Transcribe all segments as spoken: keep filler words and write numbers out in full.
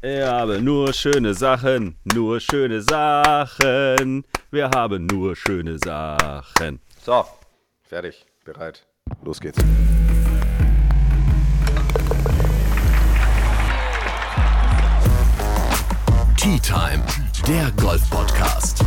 Ich habe nur schöne Sachen, nur schöne Sachen. Wir haben nur schöne Sachen. So, fertig, bereit. Los geht's. Tea Time, der Golf-Podcast.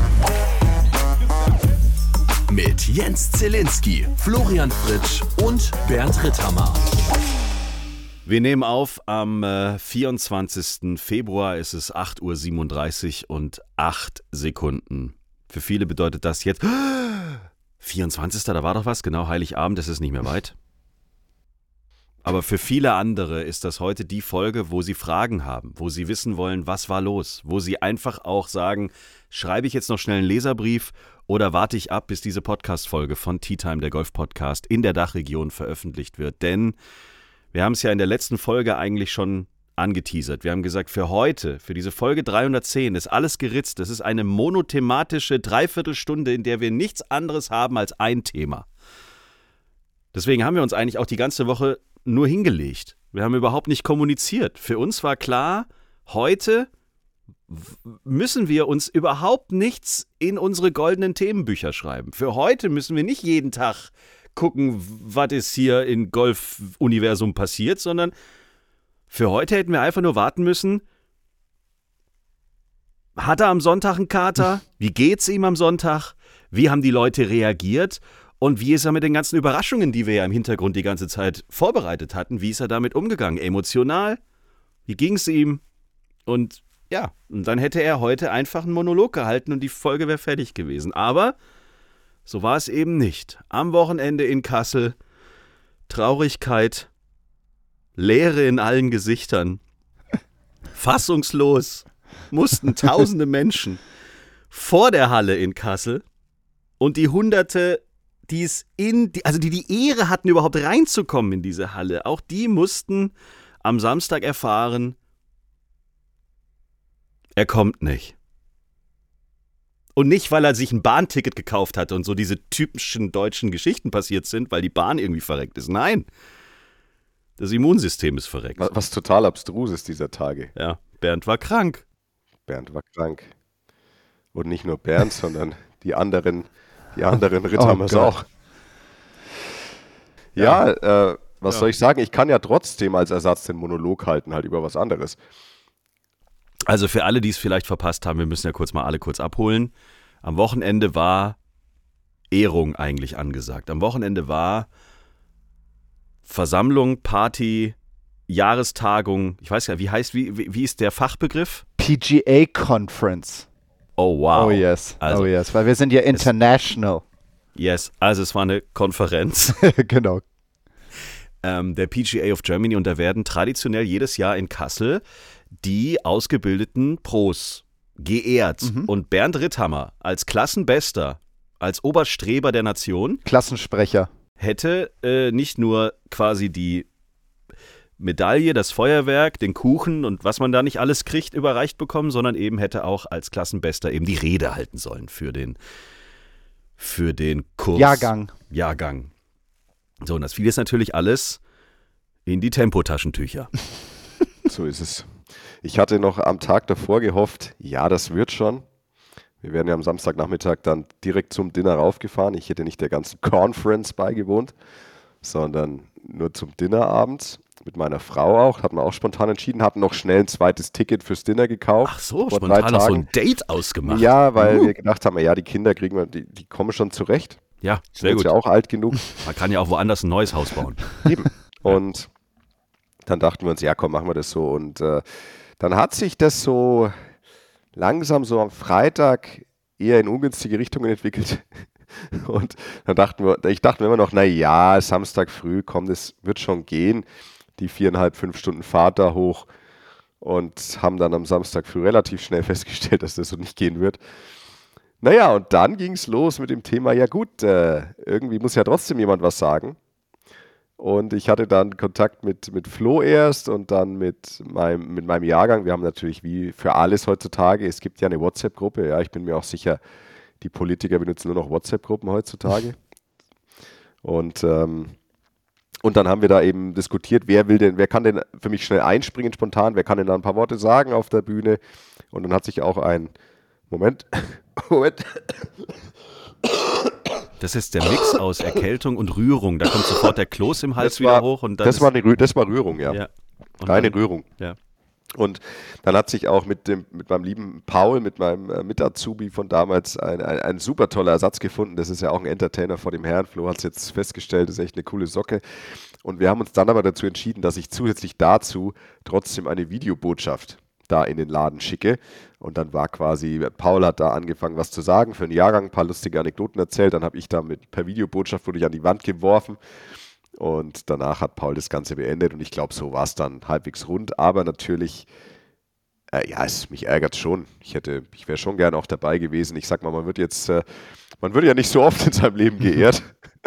Mit Jens Zielinski, Florian Fritsch und Bernd Ritthammer. Wir nehmen auf am äh, vierundzwanzigsten Februar, es ist acht Uhr siebenunddreißig und acht Sekunden. Für viele bedeutet das jetzt, vierundzwanzigsten da war doch was, genau, Heiligabend, das ist nicht mehr weit. Aber für viele andere ist das heute die Folge, wo sie Fragen haben, wo sie wissen wollen, was war los, wo sie einfach auch sagen, schreibe ich jetzt noch schnell einen Leserbrief oder warte ich ab, bis diese Podcast-Folge von Tea Time, der Golf-Podcast, in der Dachregion veröffentlicht wird. Denn wir haben es ja in der letzten Folge eigentlich schon angeteasert. Wir haben gesagt, für heute, für diese Folge dreihundertzehn ist alles geritzt. Das ist eine monothematische Dreiviertelstunde, in der wir nichts anderes haben als ein Thema. Deswegen haben wir uns eigentlich auch die ganze Woche nur hingelegt. Wir haben überhaupt nicht kommuniziert. Für uns war klar, heute müssen wir uns überhaupt nichts in unsere goldenen Themenbücher schreiben. Für heute müssen wir nicht jeden Tag gucken, was ist hier im Golf-Universum passiert, sondern für heute hätten wir einfach nur warten müssen, hat er am Sonntag einen Kater? Wie geht's ihm am Sonntag? Wie haben die Leute reagiert? Und wie ist er mit den ganzen Überraschungen, die wir ja im Hintergrund die ganze Zeit vorbereitet hatten, wie ist er damit umgegangen? Emotional? Wie ging's ihm? Und ja, und dann hätte er heute einfach einen Monolog gehalten und die Folge wäre fertig gewesen. Aber so war es eben nicht. Am Wochenende in Kassel, Traurigkeit, Leere in allen Gesichtern, fassungslos mussten tausende Menschen vor der Halle in Kassel und die Hunderte, die es in, die, also die die Ehre hatten, überhaupt reinzukommen in diese Halle, auch die mussten am Samstag erfahren, er kommt nicht. Und nicht, weil er sich ein Bahnticket gekauft hatte und so diese typischen deutschen Geschichten passiert sind, weil die Bahn irgendwie verreckt ist. Nein, das Immunsystem ist verreckt. Was, was total abstrus ist dieser Tage. Ja, Bernd war krank. Bernd war krank. Und nicht nur Bernd, sondern die anderen, die anderen Ritthammers Oh auch. Ja, ja äh, was ja. soll ich sagen? Ich kann ja trotzdem als Ersatz den Monolog halten, halt über was anderes. Also für alle, die es vielleicht verpasst haben, wir müssen ja kurz mal alle kurz abholen. Am Wochenende war Ehrung eigentlich angesagt. Am Wochenende war Versammlung, Party, Jahrestagung. Ich weiß ja, wie heißt, wie, wie, wie ist der Fachbegriff? P G A Conference. Oh wow. Oh yes, also, oh yes, weil wir sind ja international. Yes, also es war eine Konferenz. Genau. ähm, der P G A of Germany und da werden traditionell jedes Jahr in Kassel die ausgebildeten Pros geehrt. Mhm. Und Bernd Ritthammer als Klassenbester, als Oberstreber der Nation, Klassensprecher, hätte äh, nicht nur quasi die Medaille, das Feuerwerk, den Kuchen und was man da nicht alles kriegt, überreicht bekommen, sondern eben hätte auch als Klassenbester eben die Rede halten sollen für den, für den Kurs. Jahrgang. Jahrgang. So, und das fiel jetzt natürlich alles in die Tempotaschentücher. So ist es. Ich hatte noch am Tag davor gehofft, ja, das wird schon. Wir werden ja am Samstagnachmittag dann direkt zum Dinner raufgefahren. Ich hätte nicht der ganzen Conference beigewohnt, sondern nur zum Dinnerabend. Mit meiner Frau auch, hatten wir auch spontan entschieden, hatten noch schnell ein zweites Ticket fürs Dinner gekauft. Ach so, vor spontan drei noch so Tagen. ein Date ausgemacht. Ja, weil uh. wir gedacht haben, ja, die Kinder kriegen wir, die, die kommen schon zurecht. Ja, Sind sehr jetzt gut. ja auch alt genug. Man kann ja auch woanders ein neues Haus bauen. Eben. Und dann dachten wir uns, ja komm, machen wir das so. Und äh, dann hat sich das so langsam so am Freitag eher in ungünstige Richtungen entwickelt. Und dann dachten wir, ich dachte mir immer noch, na ja, Samstag früh, komm, das wird schon gehen. Die viereinhalb, fünf Stunden Fahrt da hoch. Und haben dann am Samstag früh relativ schnell festgestellt, dass das so nicht gehen wird. Naja, und dann ging es los mit dem Thema, ja gut, äh, irgendwie muss ja trotzdem jemand was sagen. Und ich hatte dann Kontakt mit, mit Flo erst und dann mit meinem, mit meinem Jahrgang. Wir haben natürlich wie für alles heutzutage, es gibt ja eine WhatsApp-Gruppe. Ja, ich bin mir auch sicher, die Politiker benutzen nur noch WhatsApp-Gruppen heutzutage. Und ähm, Und dann haben wir da eben diskutiert, wer will denn, wer kann denn für mich schnell einspringen spontan, wer kann denn da ein paar Worte sagen auf der Bühne. Und dann hat sich auch ein, Moment, Moment. Das ist der Mix aus Erkältung und Rührung. Da kommt sofort der Kloß im Hals Das wieder war, hoch. Und dann das, ist, war eine, Rüh- das war Rührung, ja. ja. Und Reine dann, Rührung. Ja. Und dann hat sich auch mit, dem, mit meinem lieben Paul, mit meinem äh, Mit-Azubi von damals, ein, ein, ein super toller Ersatz gefunden. Das ist ja auch ein Entertainer vor dem Herrn. Flo hat es jetzt festgestellt, das ist echt eine coole Socke. Und wir haben uns dann aber dazu entschieden, dass ich zusätzlich dazu trotzdem eine Videobotschaft da in den Laden schicke. Und dann war quasi, Paul hat da angefangen, was zu sagen für einen Jahrgang, ein paar lustige Anekdoten erzählt. Dann habe ich da mit, per Videobotschaft wurde ich an die Wand geworfen. Und danach hat Paul das Ganze beendet und ich glaube, so war es dann halbwegs rund. Aber natürlich, äh, ja, es, mich ärgert schon. Ich hätte, ich wäre schon gern auch dabei gewesen. Ich sag mal, man wird jetzt, äh, man wird ja nicht so oft in seinem Leben geehrt.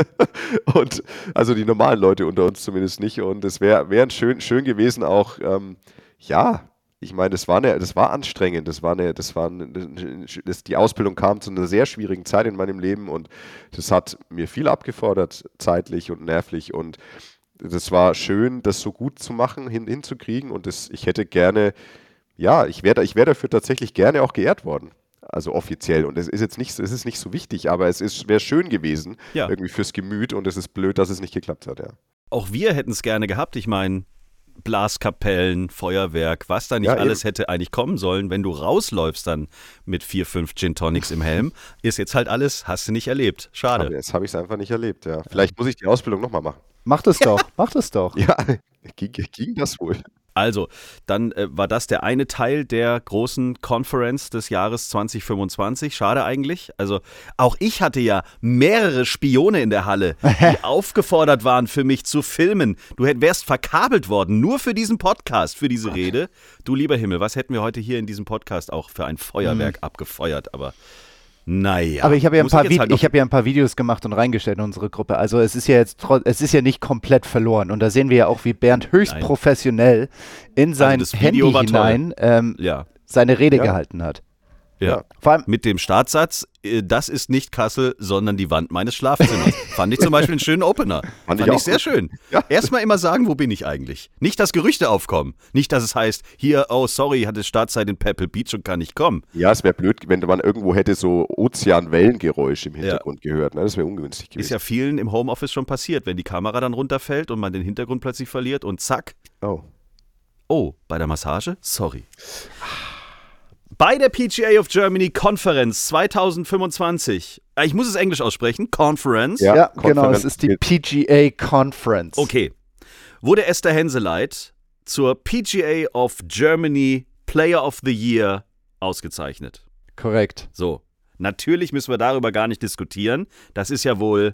Und also die normalen Leute unter uns zumindest nicht. Und es wäre wär schön, schön gewesen auch, ähm, ja, ich meine, das war eine, das war anstrengend, das war eine, das war eine, das, die Ausbildung kam zu einer sehr schwierigen Zeit in meinem Leben und das hat mir viel abgefordert, zeitlich und nervlich und das war schön, das so gut zu machen, hin, hinzukriegen und das, ich hätte gerne, ja, ich wäre ich wär dafür tatsächlich gerne auch geehrt worden. Also offiziell. Und es ist jetzt nicht, es ist nicht so wichtig, aber es wäre schön gewesen, ja. irgendwie fürs Gemüt und es ist blöd, dass es nicht geklappt hat, ja. Auch wir hätten es gerne gehabt. Ich meine, Blaskapellen, Feuerwerk, was da nicht Ja, alles eben. hätte eigentlich kommen sollen, wenn du rausläufst dann mit vier, fünf Gin Tonics im Helm, ist jetzt halt alles, hast du nicht erlebt. Schade. Aber jetzt habe ich es einfach nicht erlebt, ja. Vielleicht muss ich die Ausbildung nochmal machen. Mach das doch, mach das doch. Ja, ging, ging das wohl. Also, dann äh, war das der eine Teil der großen Conference des Jahres zwanzig fünfundzwanzig. Schade eigentlich. Also, auch ich hatte ja mehrere Spione in der Halle, die aufgefordert waren, für mich zu filmen. Du hätt, wärst verkabelt worden, nur für diesen Podcast, für diese Rede. Du lieber Himmel, was hätten wir heute hier in diesem Podcast auch für ein Feuerwerk hm. abgefeuert, aber... Naja. Aber ich habe ja, ein paar ich, halt ich hab ja ein paar Videos gemacht und reingestellt in unsere Gruppe. Also es ist ja jetzt es ist ja nicht komplett verloren. Und da sehen wir ja auch, wie Bernd höchst Nein. professionell in sein also Handy hinein ähm, ja. seine Rede ja. gehalten hat. Ja, vor allem mit dem Startsatz, das ist nicht Kassel, sondern die Wand meines Schlafzimmers. Fand ich zum Beispiel einen schönen Opener. Fand, Fand ich, ich sehr gut. schön. Ja. Erstmal immer sagen, wo bin ich eigentlich? Nicht, dass Gerüchte aufkommen. Nicht, dass es heißt, hier, oh sorry, hatte Startzeit in Pebble Beach und kann nicht kommen. Ja, es wäre blöd, wenn man irgendwo hätte so Ozeanwellengeräusch im Hintergrund ja. gehört. Ne? Das wäre ungünstig gewesen. Ist ja vielen im Homeoffice schon passiert, wenn die Kamera dann runterfällt und man den Hintergrund plötzlich verliert und zack. Oh. Oh, bei der Massage? Sorry. Bei der P G A of Germany Conference zwanzig fünfundzwanzig, ich muss es Englisch aussprechen, Conference. Ja, ja genau, es ist die P G A Conference. Okay, wurde Esther Henseleit zur P G A of Germany Player of the Year ausgezeichnet. Korrekt. So, natürlich müssen wir darüber gar nicht diskutieren, das ist ja wohl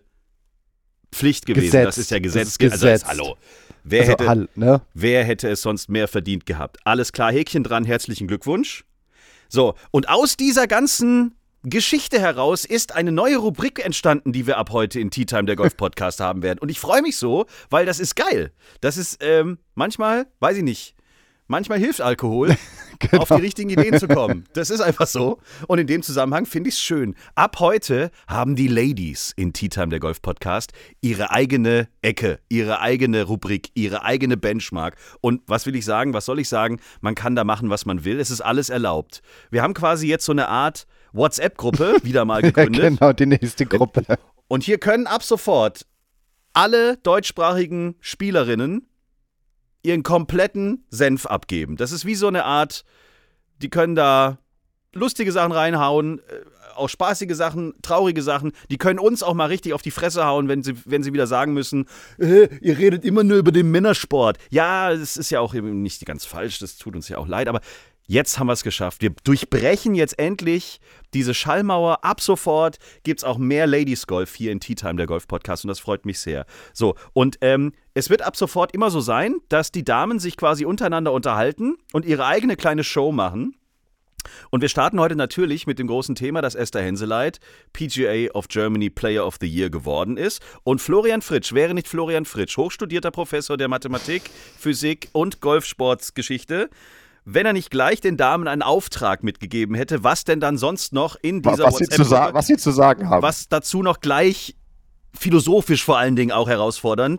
Pflicht gewesen, Gesetz. das ist ja Gesetz. Das ist also, das, hallo, wer, also, hätte, halt, ne? wer hätte es sonst mehr verdient gehabt? Alles klar, Häkchen dran, herzlichen Glückwunsch. So, und aus dieser ganzen Geschichte heraus ist eine neue Rubrik entstanden, die wir ab heute in Tea Time, der Golf-Podcast, haben werden. Und ich freue mich so, weil das ist geil. Das ist ähm, manchmal, weiß ich nicht, manchmal hilft Alkohol, genau. auf die richtigen Ideen zu kommen. Das ist einfach so. Und in dem Zusammenhang finde ich es schön. Ab heute haben die Ladies in Tea Time, der Golf-Podcast, ihre eigene Ecke, ihre eigene Rubrik, ihre eigene Benchmark. Und was will ich sagen, was soll ich sagen? Man kann da machen, was man will. Es ist alles erlaubt. Wir haben quasi jetzt so eine Art WhatsApp-Gruppe wieder mal gegründet. Ja, genau, die nächste Gruppe. Und hier können ab sofort alle deutschsprachigen Spielerinnen ihren kompletten Senf abgeben. Das ist wie so eine Art, die können da lustige Sachen reinhauen, auch spaßige Sachen, traurige Sachen. Die können uns auch mal richtig auf die Fresse hauen, wenn sie, wenn sie wieder sagen müssen, äh, ihr redet immer nur über den Männersport. Ja, das ist ja auch nicht ganz falsch, das tut uns ja auch leid, aber jetzt haben wir es geschafft. Wir durchbrechen jetzt endlich diese Schallmauer. Ab sofort gibt es auch mehr Ladies Golf hier in Tea Time, der Golf-Podcast, und das freut mich sehr. So, und ähm, es wird ab sofort immer so sein, dass die Damen sich quasi untereinander unterhalten und ihre eigene kleine Show machen. Und wir starten heute natürlich mit dem großen Thema, dass Esther Henseleit P G A of Germany Player of the Year geworden ist. Und Florian Fritsch, wäre nicht Florian Fritsch, hochstudierter Professor der Mathematik, Physik und Golfsportsgeschichte, wenn er nicht gleich den Damen einen Auftrag mitgegeben hätte, was denn dann sonst noch in dieser was WhatsApp, sie zu was sie zu sagen haben. Was dazu noch gleich philosophisch vor allen Dingen auch herausfordernd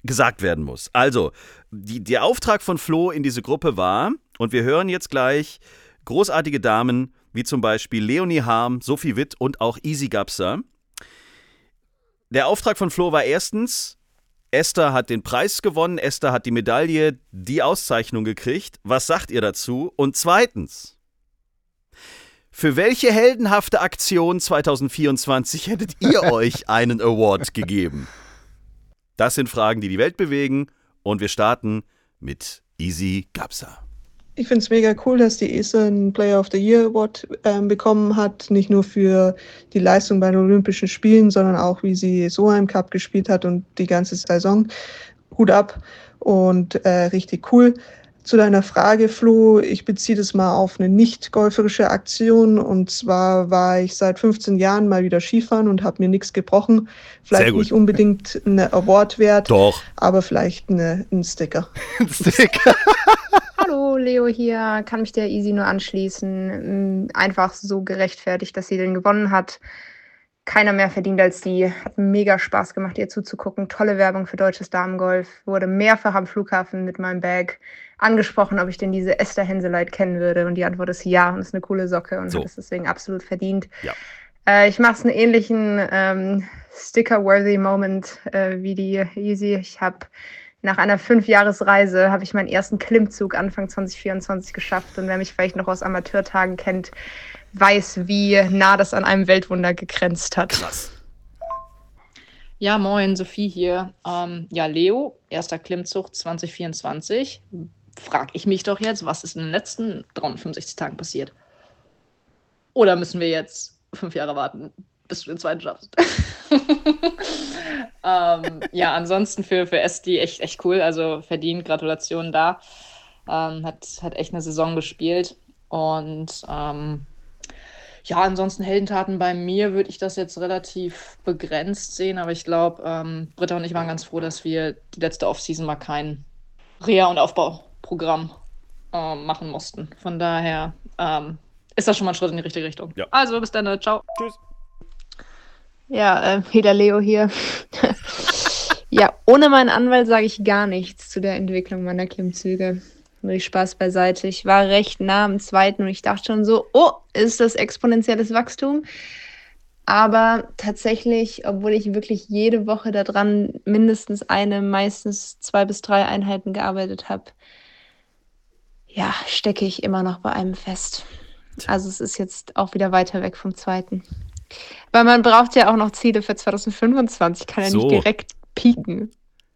gesagt werden muss. Also, die, der Auftrag von Flo in diese Gruppe war, und wir hören jetzt gleich großartige Damen, wie zum Beispiel Leonie Harm, Sophie Witt und auch Easy Gapsa. Der Auftrag von Flo war erstens, Esther hat den Preis gewonnen, Esther hat die Medaille, die Auszeichnung gekriegt. Was sagt ihr dazu? Und zweitens, für welche heldenhafte Aktion zwanzig vierundzwanzig hättet ihr euch einen Award gegeben? Das sind Fragen, die die Welt bewegen, und wir starten mit Easy Gapsa. Ich finde es mega cool, dass die Esther einen Player of the Year Award ähm, bekommen hat. Nicht nur für die Leistung bei den Olympischen Spielen, sondern auch, wie sie so im Cup gespielt hat und die ganze Saison. Hut ab und äh, richtig cool. Zu deiner Frage, Flo, ich beziehe das mal auf eine nicht golferische Aktion. Und zwar war ich seit fünfzehn Jahren mal wieder Skifahren und habe mir nichts gebrochen. Vielleicht nicht unbedingt eine Award wert, Doch. aber vielleicht eine, ein Sticker. Ein Sticker. Hallo, Leo hier, kann mich der Easy nur anschließen. Einfach so gerechtfertigt, dass sie den gewonnen hat. Keiner mehr verdient als die. Hat mega Spaß gemacht, ihr zuzugucken. Tolle Werbung für deutsches Damengolf. Wurde mehrfach am Flughafen mit meinem Bag angesprochen, ob ich denn diese Esther Henseleit kennen würde. Und die Antwort ist ja, und ist eine coole Socke und so. Hat es deswegen absolut verdient. Ja. Äh, ich mache es einen ähnlichen ähm, Sticker-worthy Moment äh, wie die Easy. Ich habe nach einer Fünfjahresreise habe ich meinen ersten Klimmzug Anfang zwanzig vierundzwanzig geschafft. Und wer mich vielleicht noch aus Amateurtagen kennt, weiß, wie nah das an einem Weltwunder gegrenzt hat. Krass. Ja, moin, Sophie hier. Ähm, ja, Leo, erster Klimmzug zwanzig vierundzwanzig. Frag ich mich doch jetzt, was ist in den letzten dreihundertfünfundsechzig Tagen passiert? Oder müssen wir jetzt fünf Jahre warten, bis du den zweiten schaffst? ähm, ja, ansonsten für, für Esti echt, echt cool. Also verdient, Gratulation da. Ähm, hat, hat echt eine Saison gespielt. Und ähm, ja, ansonsten Heldentaten bei mir würde ich das jetzt relativ begrenzt sehen. Aber ich glaube, ähm, Britta und ich waren ganz froh, dass wir die letzte Offseason mal kein Reha- und Aufbauprogramm ähm, machen mussten. Von daher ähm, ist das schon mal ein Schritt in die richtige Richtung. Ja. Also, bis dann. Ciao. Tschüss. Ja, äh, wieder Leo hier. Ja, ohne meinen Anwalt sage ich gar nichts zu der Entwicklung meiner Klimmzüge. Nur Spaß beiseite. Ich war recht nah am zweiten und ich dachte schon so, oh, ist das exponentielles Wachstum? Aber tatsächlich, obwohl ich wirklich jede Woche daran mindestens eine, meistens zwei bis drei Einheiten gearbeitet habe, ja, stecke ich immer noch bei einem fest. Also es ist jetzt auch wieder weiter weg vom zweiten. Weil man braucht ja auch noch Ziele für zwanzig fünfundzwanzig, kann ja So. nicht direkt pieken.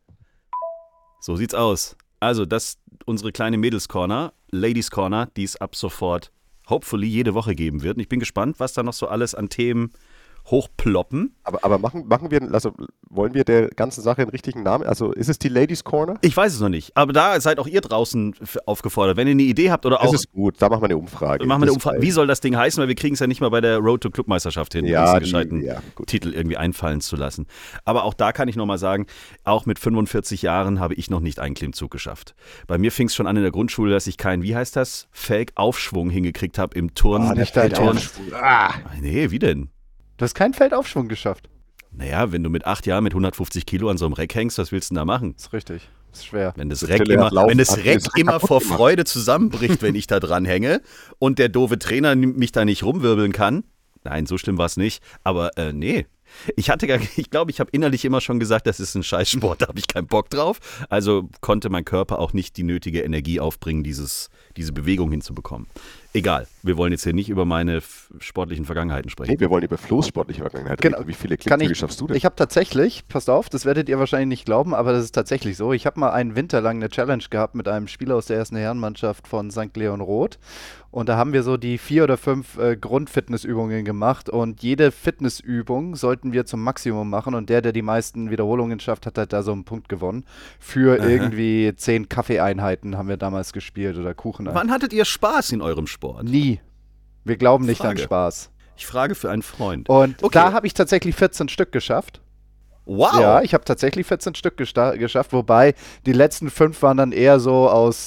So sieht's aus. Also, das unsere kleine Mädels-Corner, Ladies-Corner, die es ab sofort hopefully jede Woche geben wird. Und ich bin gespannt, was da noch so alles an Themen hochploppen. Aber, aber machen, machen wir, also wollen wir der ganzen Sache einen richtigen Namen? Also ist es die Ladies Corner? Ich weiß es noch nicht, aber da seid auch ihr draußen f- aufgefordert. Wenn ihr eine Idee habt oder auch... Das ist gut, da machen wir eine Umfrage. Machen wir eine Das- Umfrage. Wie soll das Ding heißen? Weil wir kriegen es ja nicht mal bei der Road to Clubmeisterschaft hin, Ja, uns einen die- gescheiten ja, gut. Titel irgendwie einfallen zu lassen. Aber auch da kann ich nochmal sagen, auch mit fünfundvierzig Jahren habe ich noch nicht einen Klimmzug geschafft. Bei mir fing es schon an in der Grundschule, dass ich keinen, wie heißt das, Fake-Aufschwung hingekriegt habe im Turn. Ah, der nicht dein Turn. Ernst. Ah, Nee, wie denn? Du hast keinen Feldaufschwung geschafft. Naja, wenn du mit acht Jahren mit hundertfünfzig Kilo an so einem Reck hängst, was willst du denn da machen? Das ist richtig. Das ist schwer. Wenn das Der Reck Tille immer, hat Lauf- wenn das hat Reck das immer kaputt vor gemacht. Freude zusammenbricht, wenn ich da dran hänge und der doofe Trainer mich da nicht rumwirbeln kann. Nein, so schlimm war es nicht. Aber äh, nee. Ich hatte gar, ich glaube, ich habe innerlich immer schon gesagt, das ist ein Scheißsport, da habe ich keinen Bock drauf. Also konnte mein Körper auch nicht die nötige Energie aufbringen, dieses, diese Bewegung hinzubekommen. Egal, wir wollen jetzt hier nicht über meine f- sportlichen Vergangenheiten sprechen. nee, wir wollen über Flo's sportliche Vergangenheit Genau. reden. Wie viele Kann Klimmzüge ich, schaffst du denn? ich habe tatsächlich, passt auf, das werdet ihr wahrscheinlich nicht glauben, aber das ist tatsächlich so. Ich habe mal einen Winter lang eine Challenge gehabt mit einem Spieler aus der ersten Herrenmannschaft von Sankt Leon Roth. Und da haben wir so die vier oder fünf äh, Grundfitnessübungen gemacht. Und jede Fitnessübung sollten wir zum Maximum machen. Und der, der die meisten Wiederholungen schafft, hat halt da so einen Punkt gewonnen. Für Aha. irgendwie zehn Kaffeeeinheiten haben wir damals gespielt oder Kuchen. Wann hattet ihr Spaß in eurem Sport? Nie. Wir glauben nicht Frage. an Spaß. Ich frage für einen Freund. Und Okay. da habe ich tatsächlich vierzehn Stück geschafft. Wow! Ja, ich habe tatsächlich vierzehn Stück gesta- geschafft, wobei die letzten fünf waren dann eher so aus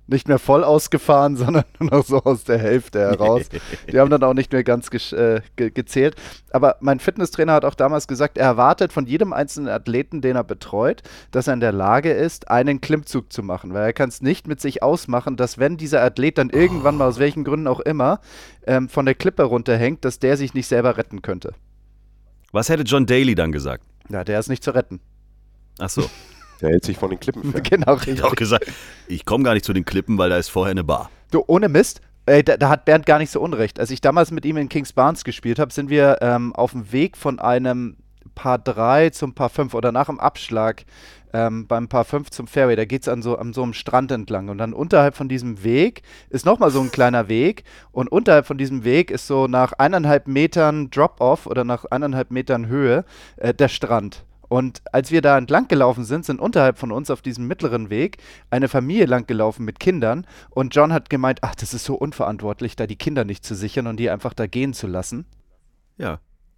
Nicht mehr voll ausgefahren, sondern nur noch so aus der Hälfte heraus. Die haben dann auch nicht mehr ganz ge- äh, ge- gezählt. Aber mein Fitnesstrainer hat auch damals gesagt, er erwartet von jedem einzelnen Athleten, den er betreut, dass er in der Lage ist, einen Klimmzug zu machen. Weil er kann es nicht mit sich ausmachen, dass wenn dieser Athlet dann irgendwann mal, aus welchen Gründen auch immer, ähm, von der Klippe runterhängt, dass der sich nicht selber retten könnte. Was hätte John Daly dann gesagt? Ja, der ist nicht zu retten. Ach so. Der hält sich von den Klippen fern. Genau, Ich richtig. habe auch gesagt, ich komme gar nicht zu den Klippen, weil da ist vorher eine Bar. Du, ohne Mist, äh, da, da hat Bernd gar nicht so unrecht. Als ich damals mit ihm in Kings Barnes gespielt habe, sind wir ähm, auf dem Weg von einem Par drei zum Par fünf oder nach dem Abschlag ähm, beim Par fünf zum Fairway. Da geht es an so, an so einem Strand entlang. Und dann unterhalb von diesem Weg ist nochmal so ein kleiner Weg. Und unterhalb von diesem Weg ist so nach eineinhalb Metern Drop-Off oder nach eineinhalb Metern Höhe äh, der Strand. Und als wir da entlang gelaufen sind, sind unterhalb von uns auf diesem mittleren Weg eine Familie lang gelaufen mit Kindern. Und John hat gemeint, ach, das ist so unverantwortlich, da die Kinder nicht zu sichern und die einfach da gehen zu lassen. Ja.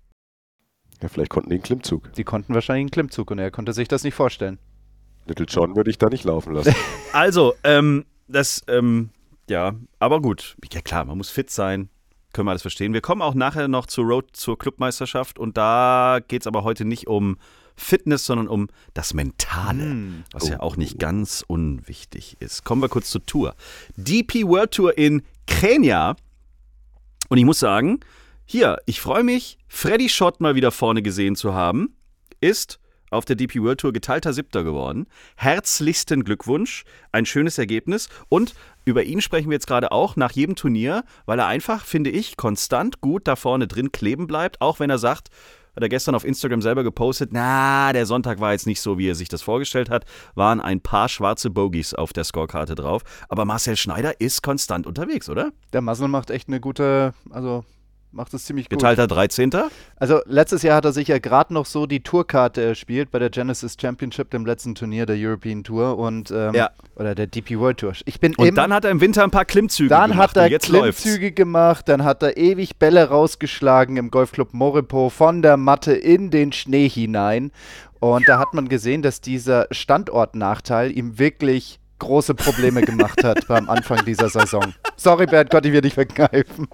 Ja, vielleicht konnten die einen Klimmzug. Die konnten wahrscheinlich einen Klimmzug und er konnte sich das nicht vorstellen. Little John würde ich da nicht laufen lassen. Also, ähm, das, ähm, ja, aber gut. Ja klar, man muss fit sein. Können wir alles verstehen. Wir kommen auch nachher noch zur Road zur Clubmeisterschaft und da geht es aber heute nicht um Fitness, sondern um das Mentale, Mm. was ja auch nicht ganz unwichtig ist. Kommen wir kurz zur Tour. D P World Tour in Kenia. Und ich muss sagen, hier, ich freue mich, Freddy Schott mal wieder vorne gesehen zu haben, ist auf der D P World Tour geteilter Siebter geworden. Herzlichsten Glückwunsch, ein schönes Ergebnis und über ihn sprechen wir jetzt gerade auch nach jedem Turnier, weil er einfach, finde ich, konstant gut da vorne drin kleben bleibt, auch wenn er sagt, hat er gestern auf Instagram selber gepostet, na, der Sonntag war jetzt nicht so, wie er sich das vorgestellt hat, waren ein paar schwarze Bogies auf der Scorekarte drauf, aber Marcel Schneider ist konstant unterwegs, oder? Der Muzzle macht echt eine gute, also macht es ziemlich gut. Geteilter dreizehnter Also letztes Jahr hat er sich ja gerade noch so die Tourkarte erspielt bei der Genesis Championship, dem letzten Turnier der European Tour und ähm, Ja. oder der D P World Tour. Ich bin Und im, dann hat er im Winter ein paar Klimmzüge Dann gemacht hat er und jetzt läuft's. Klimmzüge gemacht, dann hat er ewig Bälle rausgeschlagen im Golfclub Moripo von der Matte in den Schnee hinein. Und da hat man gesehen, dass dieser Standortnachteil ihm wirklich große Probleme gemacht hat beim Anfang dieser Saison. Sorry, Bernd, konnte ich mir nicht verkneifen.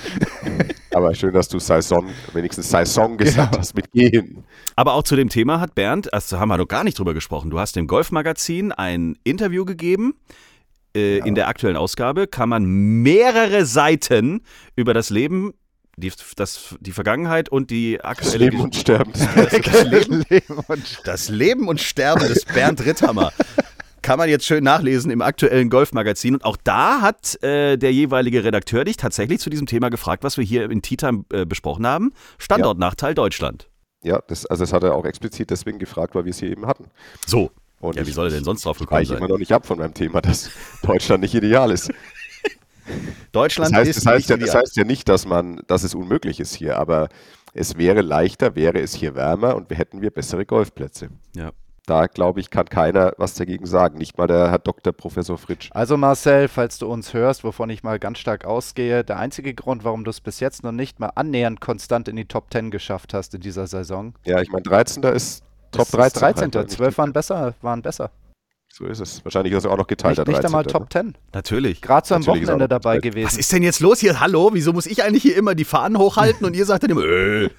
Aber schön, dass du Saison, wenigstens Saison gesagt Genau. hast mit gehen. Aber auch zu dem Thema hat Bernd, also haben wir noch gar nicht drüber gesprochen, du hast dem Golfmagazin ein Interview gegeben. Äh, in der aktuellen Ausgabe kann man mehrere Seiten über das Leben, die, das, die Vergangenheit und die Das aktuelle Leben und Sterben. das, Leben, Leben und das Leben und Sterben des Bernd Ritthammer. Kann man jetzt schön nachlesen im aktuellen Golfmagazin. Und auch da hat äh, der jeweilige Redakteur dich tatsächlich zu diesem Thema gefragt, was wir hier in Tea Time äh, besprochen haben. Standortnachteil Deutschland. Ja, das, also das hat er auch explizit deswegen gefragt, weil wir es hier eben hatten. So. Und Ja, wie ich soll er denn sonst drauf gekommen weiche sein? immer noch nicht ab von meinem Thema, dass Deutschland nicht ideal ist. Deutschland Das heißt, ist das, heißt nicht ja, das ideal. heißt ja nicht, dass man, dass es unmöglich ist hier, aber es wäre leichter, wäre es hier wärmer und wir hätten wir bessere Golfplätze. Ja. Da, glaube ich, kann keiner was dagegen sagen. Nicht mal der Herr Doktor Professor Fritsch. Also Marcel, falls du uns hörst, wovon ich mal ganz stark ausgehe, der einzige Grund, warum du es bis jetzt noch nicht mal annähernd konstant in die Top zehn geschafft hast in dieser Saison, Ja, ich meine, dreizehnter ist Top ist dreizehn. dreizehnter Halt, zwölf waren besser, waren besser. So ist es. Wahrscheinlich ist er auch noch geteilter Nicht, nicht einmal dreizehnter, Top zehn. Natürlich. Gerade so am Natürlich ist er Wochenende auch dabei noch gewesen. Was ist denn jetzt los hier? Hallo? Wieso muss ich eigentlich hier immer die Fahnen hochhalten und ihr sagt dann immer, äh.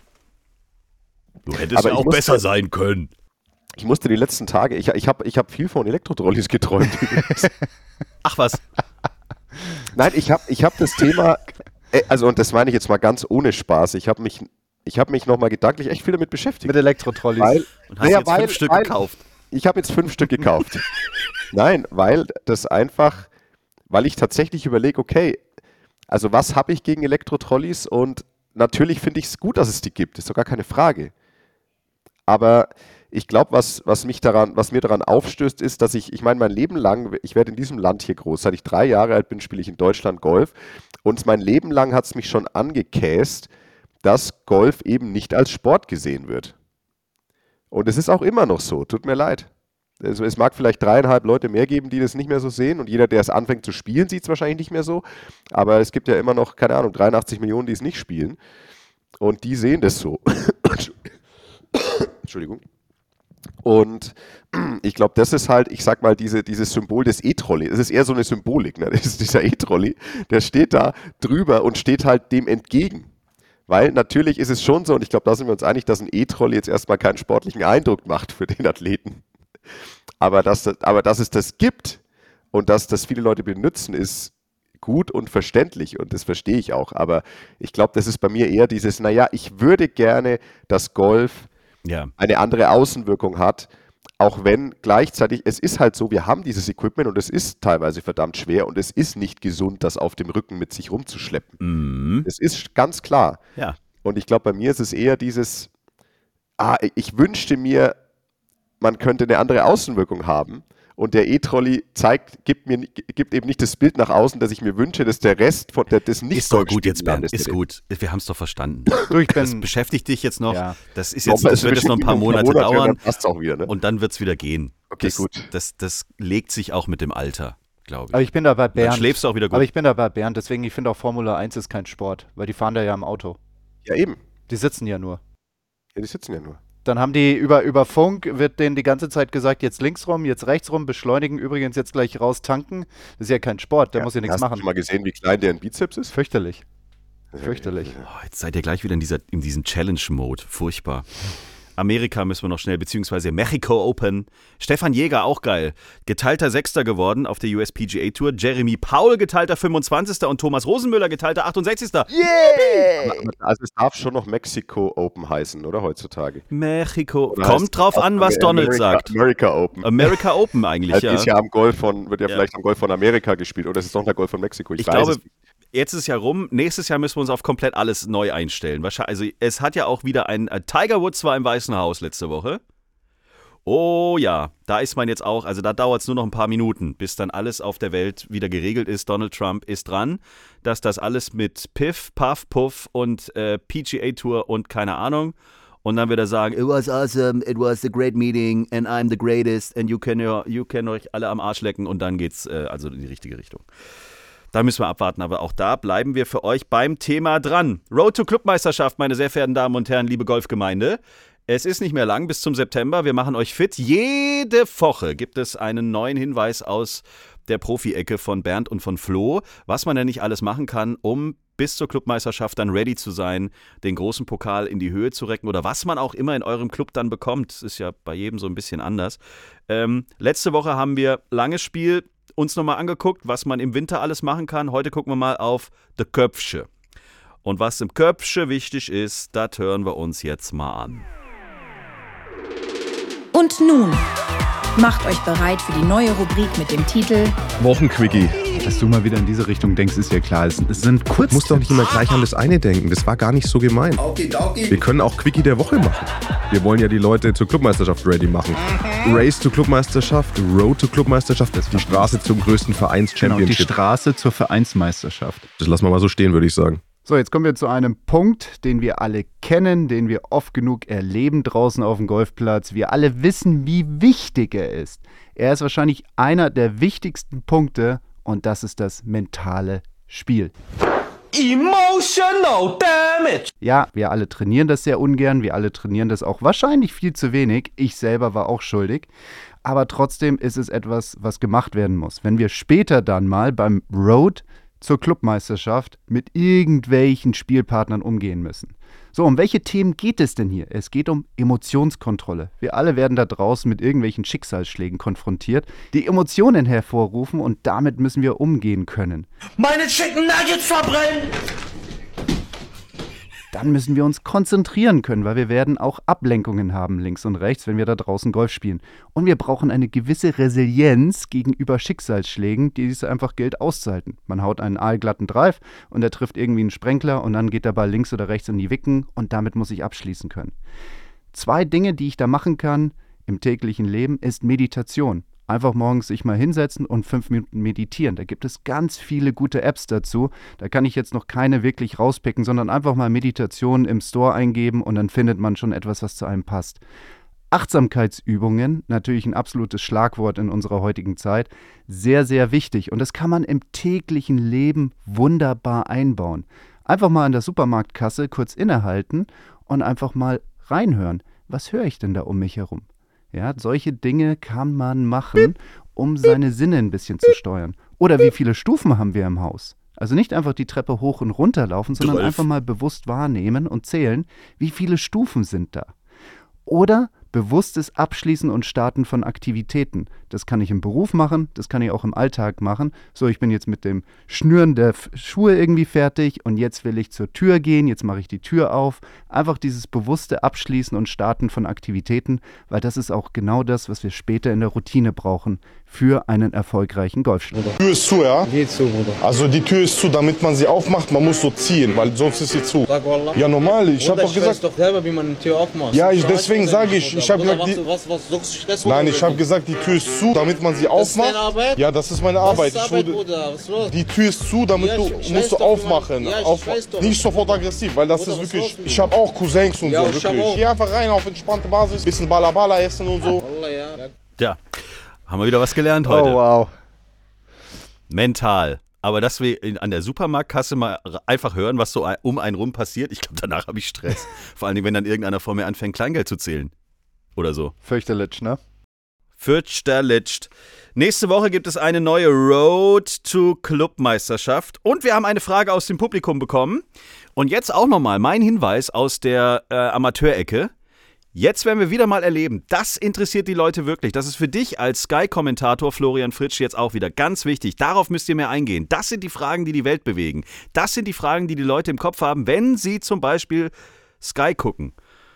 Du hättest Aber ja ich auch musste- besser sein können. Ich musste die letzten Tage, ich, ich habe ich hab viel von Elektrotrolleys geträumt. Ach was. Nein, ich habe ich hab das Thema, äh, also und das meine ich jetzt mal ganz ohne Spaß, ich habe mich, ich hab mich nochmal gedanklich echt viel damit beschäftigt. Mit Elektrotrolleys. Weil, Und hast naja, jetzt weil- fünf Stück weil- gekauft. Ich habe jetzt fünf Stück gekauft. Nein, weil das einfach, weil ich tatsächlich überlege, okay, also was habe ich gegen Elektrotrolleys und natürlich finde ich es gut, dass es die gibt, ist doch gar keine Frage. Aber ich glaube, was, was mich daran, was mir daran aufstößt, ist, dass ich, ich meine, mein Leben lang, ich werde in diesem Land hier groß, seit ich drei Jahre alt bin, spiele ich in Deutschland Golf und mein Leben lang hat es mich schon angekäst, dass Golf eben nicht als Sport gesehen wird. Und es ist auch immer noch so, tut mir leid. Also es mag vielleicht dreieinhalb Leute mehr geben, die das nicht mehr so sehen und jeder, der es anfängt zu spielen, sieht es wahrscheinlich nicht mehr so, aber es gibt ja immer noch, keine Ahnung, dreiundachtzig Millionen, die es nicht spielen und die sehen das so. Entschuldigung. Und ich glaube, das ist halt, ich sag mal, diese, dieses Symbol des E-Trolley. Das ist eher so eine Symbolik. Ne? Das ist dieser E-Trolley, der steht da drüber und steht halt dem entgegen. Weil natürlich ist es schon so, und ich glaube, da sind wir uns einig, dass ein E-Trolley jetzt erstmal keinen sportlichen Eindruck macht für den Athleten. Aber dass, aber dass es das gibt und dass das viele Leute benutzen, ist gut und verständlich und das verstehe ich auch. Aber ich glaube, das ist bei mir eher dieses, naja, ich würde gerne, dass Golf Ja. eine andere Außenwirkung hat, auch wenn gleichzeitig, es ist halt so, wir haben dieses Equipment und es ist teilweise verdammt schwer und es ist nicht gesund, das auf dem Rücken mit sich rumzuschleppen. Mhm. Das ist ganz klar. Ja. Und ich glaube, bei mir ist es eher dieses, ah, ich wünschte mir, man könnte eine andere Außenwirkung haben. Und der E-Trolley zeigt, gibt mir gibt eben nicht das Bild nach außen, das ich mir wünsche, dass der Rest von der, des nicht Ist doch gut jetzt, Bernd, ist gut. Wir haben es doch verstanden. Du, ich Das bin, beschäftigt dich jetzt noch. Ja. Das, ist jetzt, das wird jetzt noch ein paar Monate und dauern dann passt's auch wieder, ne? und dann wird es wieder gehen. Okay, das, gut. Das, das legt sich auch mit dem Alter, glaube ich. aber ich bin da bei Dann Bernd. schläfst du auch wieder gut. Aber ich bin da bei Bernd, deswegen, ich finde auch Formula eins ist kein Sport, weil die fahren da ja im Auto. Ja, eben. Die sitzen ja nur. Ja, die sitzen ja nur. Dann haben die über, über Funk, wird denen die ganze Zeit gesagt, jetzt links rum, jetzt rechts rum, beschleunigen, übrigens jetzt gleich raus tanken. Das ist ja kein Sport, der muss ja nichts Hast machen. du schon mal gesehen, wie klein der ein Bizeps ist? Fürchterlich. Fürchterlich. Oh, jetzt seid ihr gleich wieder in, dieser, in diesem Challenge-Mode. Furchtbar. Amerika müssen wir noch schnell, beziehungsweise Mexico Open. Stefan Jäger, auch geil. Geteilter Sechster geworden auf der U S P G A Tour. Jeremy Paul, geteilter fünfundzwanzigster und Thomas Rosenmüller, geteilter achtundsechzigster Yeah! Also es darf schon noch Mexico Open heißen, oder heutzutage? Mexiko. Oder Kommt heißt drauf auch an, was America, Donald sagt. America Open. America Open eigentlich, Also ja. ist ja am Golf von, wird ja, Ja. vielleicht am Golf von Amerika gespielt, oder ist es doch der Golf von Mexiko? Ich weiß glaube, es. jetzt ist es ja rum. Nächstes Jahr müssen wir uns auf komplett alles neu einstellen. Wahrscheinlich, also es hat ja auch wieder ein äh, Tiger Woods war im Weißen Haus letzte Woche. Oh ja, da ist man jetzt auch, also da dauert es nur noch ein paar Minuten, bis dann alles auf der Welt wieder geregelt ist. Donald Trump ist dran, dass das alles mit Piff, Puff, Puff und äh, P G A Tour und keine Ahnung. Und dann wird er sagen, it was awesome, it was a great meeting and I'm the greatest and you can, you can euch alle am Arsch lecken und dann geht's äh, also in die richtige Richtung. Da müssen wir abwarten, aber auch da bleiben wir für euch beim Thema dran. Road to Clubmeisterschaft, meine sehr verehrten Damen und Herren, liebe Golfgemeinde. Es ist nicht mehr lang, bis zum September. Wir machen euch fit. Jede Woche gibt es einen neuen Hinweis aus der Profi-Ecke von Bernd und von Flo, was man denn nicht alles machen kann, um bis zur Clubmeisterschaft dann ready zu sein, den großen Pokal in die Höhe zu recken oder was man auch immer in eurem Club dann bekommt. Das ist ja bei jedem so ein bisschen anders. Ähm, letzte Woche haben wir langes Spiel uns nochmal angeguckt, was man im Winter alles machen kann. Heute gucken wir mal auf de Köpfsche. Und was im Köpfsche wichtig ist, das hören wir uns jetzt mal an. Und nun, macht euch bereit für die neue Rubrik mit dem Titel Wochenquickie. Dass du mal wieder in diese Richtung denkst, ist ja klar. Es es sind kurz. Du musst doch nicht immer gleich an das eine denken. Das war gar nicht so gemeint. Wir können auch Quickie der Woche machen. Wir wollen ja die Leute zur Clubmeisterschaft ready machen. Race zur Clubmeisterschaft, Road zur Clubmeisterschaft, das ist die Straße zum größten Genau, die Vereins-Championship. Straße zur Vereinsmeisterschaft. Das lassen wir mal so stehen, würde ich sagen. So, jetzt kommen wir zu einem Punkt, den wir alle kennen, den wir oft genug erleben draußen auf dem Golfplatz. Wir alle wissen, wie wichtig er ist. Er ist wahrscheinlich einer der wichtigsten Punkte und das ist das mentale Spiel. Emotional damage. Ja, wir alle trainieren das sehr ungern, wir alle trainieren das auch wahrscheinlich viel zu wenig. Ich selber war auch schuldig. Aber trotzdem ist es etwas, was gemacht werden muss. Wenn wir später dann mal beim Road zur Clubmeisterschaft mit irgendwelchen Spielpartnern umgehen müssen. So, um welche Themen geht es denn hier? Es geht um Emotionskontrolle. Wir alle werden da draußen mit irgendwelchen Schicksalsschlägen konfrontiert, die Emotionen hervorrufen und damit müssen wir umgehen können. Meine Chicken Nuggets verbrennen. Dann müssen wir uns konzentrieren können, weil wir werden auch Ablenkungen haben, links und rechts, wenn wir da draußen Golf spielen. Und wir brauchen eine gewisse Resilienz gegenüber Schicksalsschlägen, die es einfach gilt auszuhalten. Man haut einen aalglatten Drive und er trifft irgendwie einen Sprenkler und dann geht der Ball links oder rechts in die Wicken und damit muss ich abschließen können. Zwei Dinge, die ich da machen kann im täglichen Leben, ist Meditation. Einfach morgens sich mal hinsetzen und fünf Minuten meditieren. Da gibt es ganz viele gute Apps dazu. Da kann ich jetzt noch keine wirklich rauspicken, sondern einfach mal Meditation im Store eingeben und dann findet man schon etwas, was zu einem passt. Achtsamkeitsübungen, natürlich ein absolutes Schlagwort in unserer heutigen Zeit, sehr, sehr wichtig. Und das kann man im täglichen Leben wunderbar einbauen. Einfach mal an der Supermarktkasse kurz innehalten und einfach mal reinhören. Was höre ich denn da um mich herum? Ja, solche Dinge kann man machen, um seine Sinne ein bisschen zu steuern. Oder wie viele Stufen haben wir im Haus? Also nicht einfach die Treppe hoch und runter laufen, sondern Zwölf. einfach mal bewusst wahrnehmen und zählen, wie viele Stufen sind da. Oder bewusstes Abschließen und Starten von Aktivitäten. Das kann ich im Beruf machen, das kann ich auch im Alltag machen. So, ich bin jetzt mit dem Schnüren der F- Schuhe irgendwie fertig und jetzt will ich zur Tür gehen, jetzt mache ich die Tür auf. Einfach dieses bewusste Abschließen und Starten von Aktivitäten, weil das ist auch genau das, was wir später in der Routine brauchen für einen erfolgreichen Golfschlag. Die Tür ist zu, ja? Geht zu, Bruder. Also die Tür ist zu, damit man sie aufmacht, man muss so ziehen, weil sonst ist sie zu. Sag Wallah. Ja, normal, ich habe doch Ich gesagt... weiß doch selber, wie man eine Tür aufmacht. Ja, ich, Scheiße, deswegen oder sage nicht, ich, ich Bruder? habe Bruder, gesagt... Die, was, was, was, Stress, oder nein, ich habe was? gesagt, die Tür ist zu, damit man sie Das ist aufmacht. deine Arbeit? Ja, das ist meine Was Arbeit. ist Ich Arbeit, wurde, Bruder? Was ist los? die Tür ist zu, damit Ja, du ich- ich musst weiß du doch, wie man- aufmachen. ja, ich Auf, weiß doch. nicht sofort aggressiv, weil das Bruder, ist was wirklich... ist los mit Ich dir? habe auch Cousins und Ja, so, ich hab wirklich. auch. Geh einfach rein auf entspannte Basis, bisschen Balabala essen und so. Wallah, ja. Ja, haben wir wieder was gelernt heute. Oh, wow. Mental. Aber dass wir in, an der Supermarktkasse mal r- einfach hören, was so ein- um einen rum passiert, ich glaube, danach habe ich Stress. Vor allen Dingen, wenn dann irgendeiner vor mir anfängt, Kleingeld zu zählen. Oder so. Fürchterlich, ne? Fürchterlich. Nächste Woche gibt es eine neue Road to Clubmeisterschaft. Und wir haben eine Frage aus dem Publikum bekommen. Und jetzt auch nochmal mein Hinweis aus der äh, Amateurecke. Jetzt werden wir wieder mal erleben, das interessiert die Leute wirklich. Das ist für dich als Sky-Kommentator Florian Fritsch jetzt auch wieder ganz wichtig. Darauf müsst ihr mehr eingehen. Das sind die Fragen, die die Welt bewegen. Das sind die Fragen, die die Leute im Kopf haben, wenn sie zum Beispiel Sky gucken.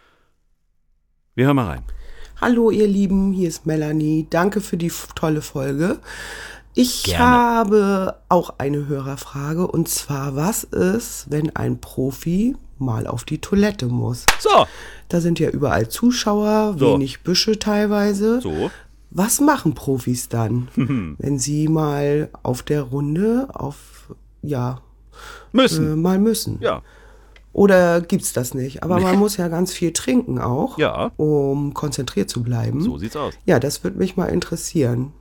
Wir hören mal rein. Hallo ihr Lieben, hier ist Melanie. Danke für die f- tolle Folge. Ich Gerne. habe auch eine Hörerfrage und zwar, was ist, wenn ein Profi mal auf die Toilette muss? So. Da sind ja überall Zuschauer, So. wenig Büsche teilweise. So. Was machen Profis dann, wenn sie mal auf der Runde auf, ja, Müssen. äh, mal müssen? Ja. Oder gibt's das nicht? Aber man muss ja ganz viel trinken auch, Ja. um konzentriert zu bleiben. So sieht's aus. Ja, das würde mich mal interessieren.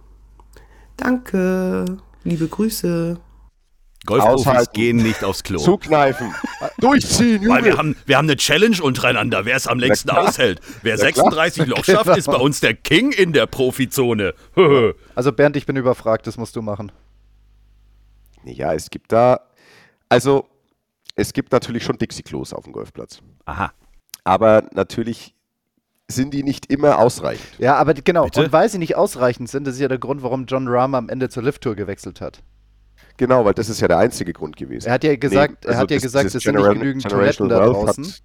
Danke, liebe Grüße. Golfprofis Aushalten. gehen nicht aufs Klo. Zukneifen. Durchziehen, Weil wir Junge. haben, wir haben eine Challenge untereinander, wer es am längsten klar. aushält. Wer klar. sechsunddreißig Loch schafft, ist bei uns der King in der Profizone. Also Bernd, ich bin überfragt, das musst du machen. Ja, es gibt da, also es gibt natürlich schon Dixie-Klos auf dem Golfplatz. Aha. Aber natürlich sind die nicht immer ausreichend. Ja, aber die- genau, Bitte? und weil sie nicht ausreichend sind, das ist ja der Grund, warum John Rahm am Ende zur Lift-Tour gewechselt hat. Genau, weil das ist ja der einzige Grund gewesen. Er hat ja gesagt, Nee, er hat ja das- gesagt, dieses es sind nicht Genera- genügend Generational Toiletten da Wealth draußen. Hat,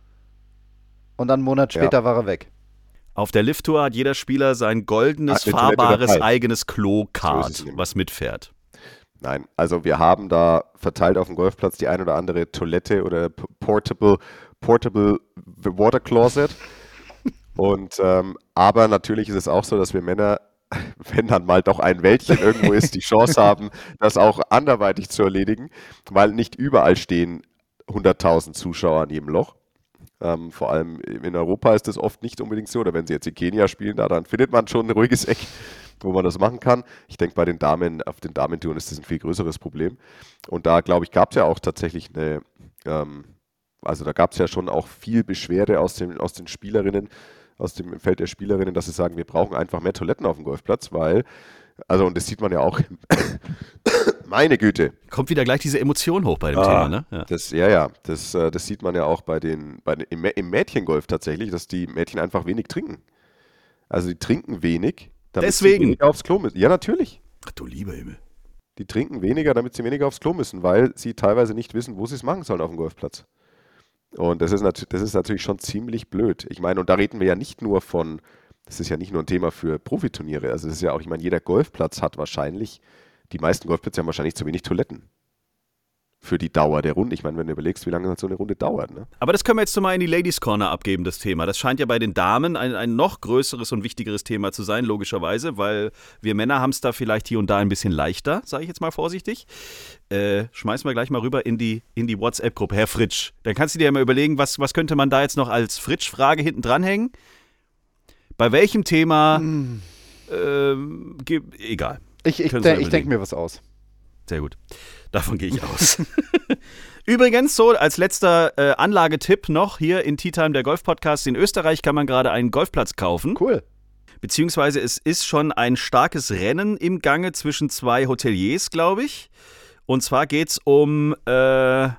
Und dann einen Monat Ja. später war er weg. Auf der Lift-Tour hat jeder Spieler sein goldenes, Ah, eine Toilette fahrbares dabei. eigenes So ist Klo-Card, es nämlich. was mitfährt. nein, also wir haben da verteilt auf dem Golfplatz die ein oder andere Toilette oder P- Portable, Portable Water Closet. Und ähm, aber natürlich ist es auch so, dass wir Männer, wenn dann mal doch ein Wäldchen irgendwo ist, die Chance haben, das auch anderweitig zu erledigen, weil nicht überall stehen hunderttausend Zuschauer an jedem Loch. Ähm, vor allem in Europa ist das oft nicht unbedingt so, oder wenn sie jetzt in Kenia spielen, da dann findet man schon ein ruhiges Eck, wo man das machen kann. Ich denke, bei den Damen, auf den Damentouren ist das ein viel größeres Problem. Und da, glaube ich, gab es ja auch tatsächlich eine, ähm, also da gab es ja schon auch viel Beschwerde aus, dem, aus den Spielerinnen, aus dem Feld der Spielerinnen, dass sie sagen, wir brauchen einfach mehr Toiletten auf dem Golfplatz, weil, also und das sieht man ja auch, meine Güte. Kommt wieder gleich diese Emotion hoch bei dem Ah, Thema, ne? Ja. Das, ja, ja, das, äh, das sieht man ja auch bei den, bei den im, Mä- im Mädchengolf tatsächlich, dass die Mädchen einfach wenig trinken. Also die trinken wenig, damit Deswegen. sie weniger aufs Klo müssen. Ja, natürlich. Ach du lieber Himmel. Die trinken weniger, damit sie weniger aufs Klo müssen, weil sie teilweise nicht wissen, wo sie es machen sollen auf dem Golfplatz. Und das ist, nat- das ist natürlich schon ziemlich blöd. Ich meine, und da reden wir ja nicht nur von, das ist ja nicht nur ein Thema für Profiturniere. Also das ist ja auch, ich meine, jeder Golfplatz hat wahrscheinlich, die meisten Golfplätze haben wahrscheinlich zu wenig Toiletten. Für die Dauer der Runde. Ich meine, wenn du überlegst, wie lange halt so eine Runde dauert, ne? Aber das können wir jetzt so mal in die Ladies Corner abgeben, das Thema. Das scheint ja bei den Damen ein, ein noch größeres und wichtigeres Thema zu sein, logischerweise, weil wir Männer haben es da vielleicht hier und da ein bisschen leichter, sage ich jetzt mal vorsichtig. Äh, schmeißen wir gleich mal rüber in die, in die WhatsApp-Gruppe, Herr Fritsch. Dann kannst du dir ja mal überlegen, was, was könnte man da jetzt noch als Fritsch-Frage hinten dranhängen? Bei welchem Thema? Hm. Ähm, ge- egal. Ich, ich, Können Sie de- mal ich denke überlegen. mir was aus. Sehr gut. Davon gehe ich aus. Übrigens, so als letzter äh, Anlagetipp noch hier in Tea Time, der Golf-Podcast. In Österreich kann man gerade einen Golfplatz kaufen. Cool. beziehungsweise es ist schon ein starkes Rennen im Gange zwischen zwei Hoteliers, glaube ich. Und zwar geht es um äh,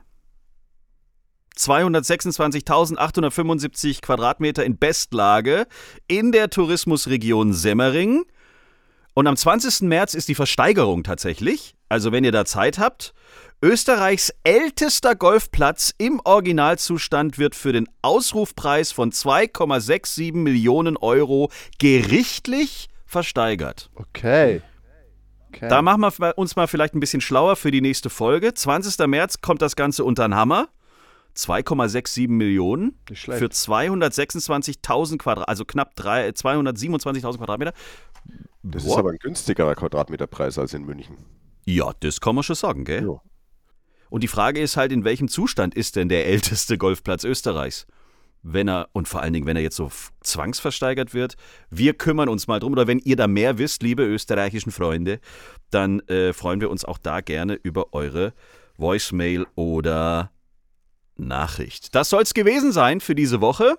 zweihundertsechsundzwanzigtausendachthundertfünfundsiebzig Quadratmeter in Bestlage in der Tourismusregion Semmering. Und am zwanzigsten März ist die Versteigerung tatsächlich. Also wenn ihr da Zeit habt. Österreichs ältester Golfplatz im Originalzustand wird für den Ausrufpreis von zwei Komma siebenundsechzig Millionen Euro gerichtlich versteigert. Okay. okay. Da machen wir uns mal vielleicht ein bisschen schlauer für die nächste Folge. zwanzigsten März kommt das Ganze unter den Hammer. zwei Komma siebenundsechzig Millionen für zweihundertsechsundzwanzigtausend Quadratmeter, also knapp drei, zweihundertsiebenundzwanzigtausend Quadratmeter. Das Boah. ist aber ein günstigerer Quadratmeterpreis als in München. Ja, das kann man schon sagen, gell? Ja. Und die Frage ist halt, in welchem Zustand ist denn der älteste Golfplatz Österreichs? Wenn er, und vor allen Dingen, wenn er jetzt so zwangsversteigert wird. Wir kümmern uns mal drum. Oder wenn ihr da mehr wisst, liebe österreichischen Freunde, dann äh, freuen wir uns auch da gerne über eure Voicemail oder Nachricht. Das soll es gewesen sein für diese Woche.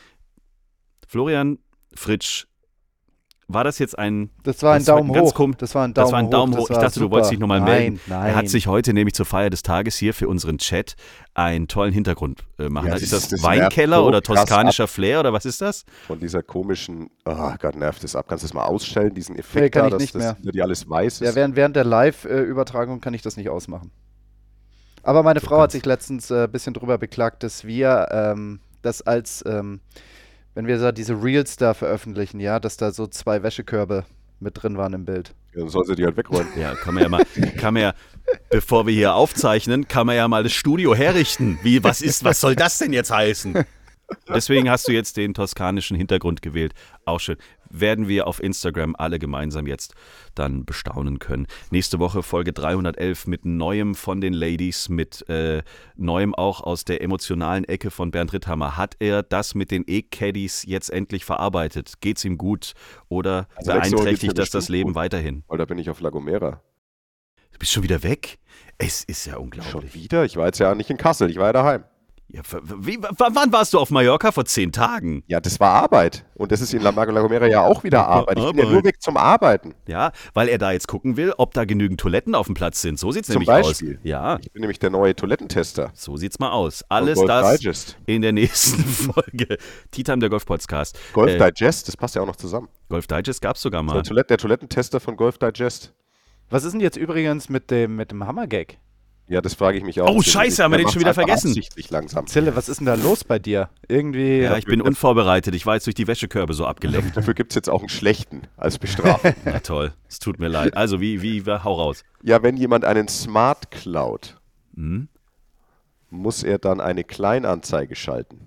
Florian Fritsch, war das jetzt ein... Das war ein das Daumen war ganz hoch. kom- Das war ein Daumen, das war ein Daumen hoch. hoch. Ich dachte, super. du wolltest dich nochmal melden. Nein, nein. Er hat sich heute nämlich zur Feier des Tages hier für unseren Chat einen tollen Hintergrund äh, machen. Ja, ist das- das, das Weinkeller nervt so oder krass toskanischer Flair oder was ist das? Von dieser komischen, oh Gott, nervt das ab. Kannst du das mal ausstellen, diesen Effekt Nee, kann da, ich dass nicht das mehr. über die alles weiß ist? Ja, während, während der Live-Übertragung kann ich das nicht ausmachen. Aber meine Du Frau hat kannst- sich letztens ein äh, bisschen drüber beklagt, dass wir ähm, das als, ähm, wenn wir da diese Reels da veröffentlichen, ja, dass da so zwei Wäschekörbe mit drin waren im Bild. Ja, dann soll sie die halt wegräumen. Ja, kann man ja mal, kann man ja, bevor wir hier aufzeichnen, kann man ja mal das Studio herrichten. Wie, was ist, was soll das denn jetzt heißen? Deswegen hast du jetzt den toskanischen Hintergrund gewählt. Auch schön. Werden wir auf Instagram alle gemeinsam jetzt dann bestaunen können. Nächste Woche Folge dreihundertelf mit Neuem von den Ladies, mit äh, Neuem auch aus der emotionalen Ecke von Bernd Ritthammer. Hat er das mit den E-Caddies jetzt endlich verarbeitet? Geht's ihm gut oder Also nächste Woche geht's beeinträchtigt mir das das bestimmt Leben gut. weiterhin? Weil da bin ich auf La Gomera. Du bist schon wieder weg? Es ist ja unglaublich. Schon wieder? Ich war jetzt ja nicht in Kassel, ich war ja daheim. Ja, w- wie, w- wann warst du auf Mallorca? Vor zehn Tagen. Ja, das war Arbeit. Und das ist in La Gomera ja auch wieder Arbeit. Ich bin ja nur weg zum Arbeiten. Ja, weil er da jetzt gucken will, ob da genügend Toiletten auf dem Platz sind. So sieht's Zum nämlich Beispiel. aus. Ja, Ich bin nämlich der neue Toilettentester. so sieht's mal aus. Alles Golf das Digest. in der nächsten Folge. Tea Time, der Golf-Podcast. Golf Äh, Digest, das passt ja auch noch zusammen. Golf Digest gab's sogar Der, mal. Toilett, der Toilettentester von Golf Digest. Was ist denn jetzt übrigens mit dem, mit dem Hammergag? Ja, das frage ich mich auch. Oh, Das ist scheiße, nicht- haben wir der den schon macht's wieder einfach vergessen. Absichtlich langsam. Zille, was ist denn da los bei dir? Irgendwie. Ja, ich bin unvorbereitet. Ich war jetzt durch die Wäschekörbe so abgelenkt. Dafür gibt es jetzt auch einen schlechten als Bestrafung. Na toll, es tut mir leid. Also, wie, wie, hau raus. Ja, wenn jemand einen Smart klaut, Hm? muss er dann eine Kleinanzeige schalten.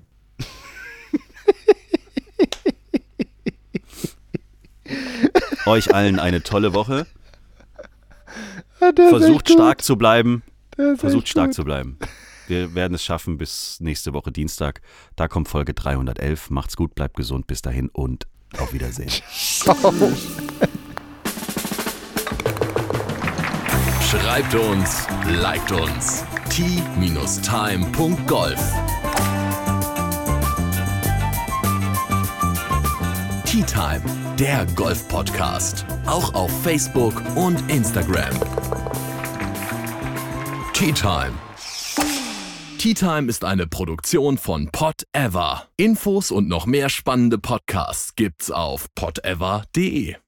Euch allen eine tolle Woche. Ah, der ist echt Versucht gut. stark zu bleiben. Der ist Versucht echt stark gut. zu bleiben. Wir werden es schaffen bis nächste Woche Dienstag. Da kommt Folge dreihundertelf. Macht's gut, bleibt gesund. Bis dahin und auf Wiedersehen. Schreibt uns, liked uns. t-time punkt golf Tea Time, der Golf-Podcast. Auch auf Facebook und Instagram. Tea Time. Tea Time ist eine Produktion von Pod Ever. Infos und noch mehr spannende Podcasts gibt's auf pod ever punkt de.